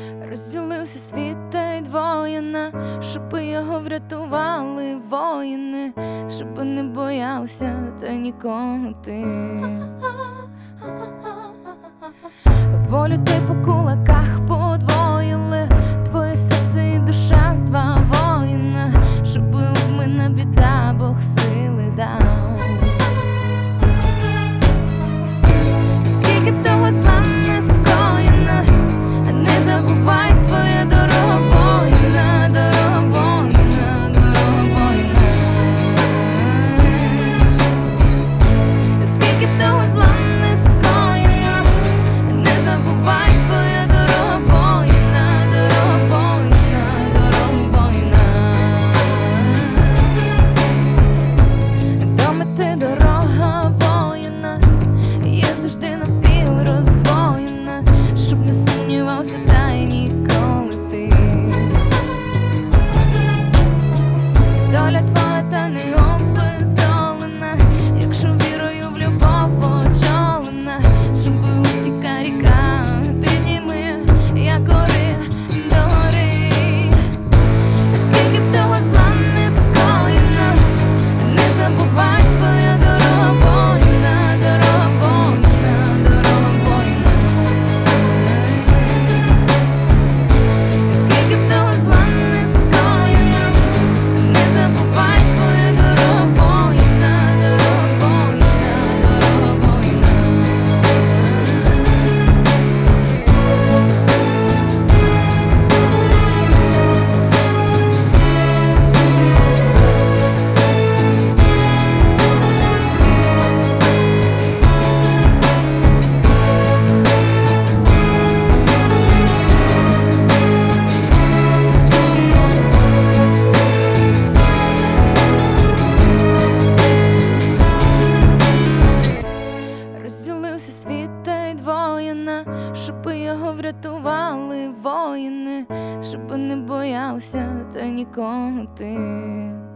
Розділився світ та й двоєна, щоби його врятували воїни, щоби не боявся та нікого ти. Волю та й по кулаках подвоїли, твоє серце і душа, два воїна, щоби обмина біда, Бог сили дав. Скільки б того зла не скоєно, не забувай, твоя дорога воїна, дорога воїна, дорога воїна. Скільки б того зла не скоєно, не забувай, твоя дорога воїна, дорога воїна, дорога воїна. До мети дорога воїна є завжди напіл роздвоєна, щоб не сумнівався та й ніколи ти. Доля твоя та не обездолена, якщо вірою в любов очолена, щоби утіка ріка, підніми, як гори до гори. Скільки б того зла не скоєно, не забувай, твоя дорога воїна, дорога воїна, дорога воїна. Скільки б того зла не скоєно, не забувай, твоя дорога воїна, дорога воїна, дорога воїна. Розділився світ та й двоєна, щоби його врятували воїни, щоби не боявся та нікого ти.